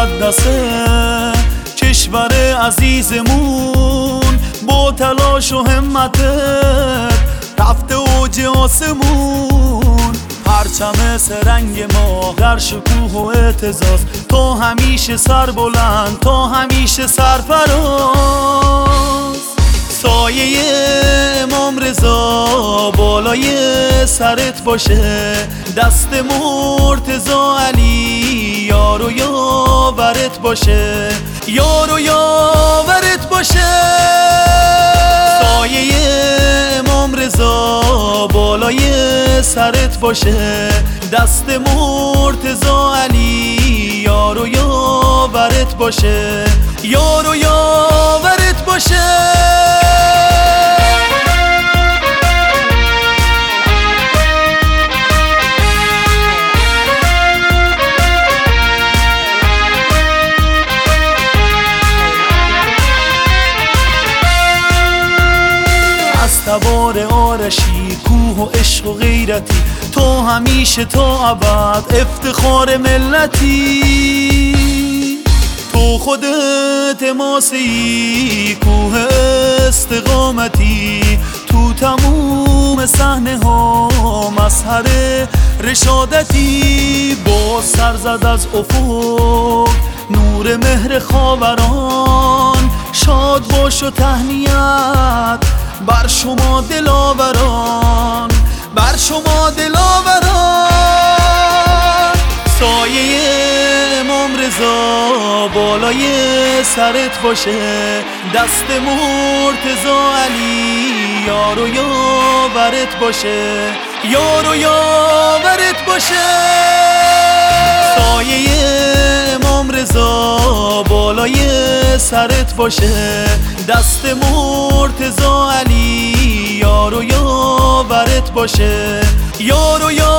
مقدسه کشور عزیزمون، با تلاش و همتت رفته اوج آسمون. پرچم سرنگ ما در شکوه و اعتزاز، تو همیشه سربلند، تو همیشه سرفراز. سایه امام رضا بالای سرت باشه، دست مرتضی علی یار و یاورت باشه، یار و یاورت باشه. سایه امام رضا بالای سرت باشه، دست مرتضی علی یار و یاورت باشه، یار و یاورت باشه. تبار آرشی، کوه و عشق و غیرتی، تو همیشه تا ابد افتخار ملتی. تو خودت ماسی، کوه استقامتی، تو تموم صحنه ها مظهر رشادتی. با سر زد از افق نور مهر خاوران، شاد باش و تهنیت بر شما دلاوران، بر شما دلاوران. سایه امام رضا بالای سرت باشه، دست مرتضی علی یار و یاورت باشه، یار و یاورت باشه. سایه امام رضا بالای سرت باشه، دست مرتضی علی یار و یاورت باشه، یار و یاورت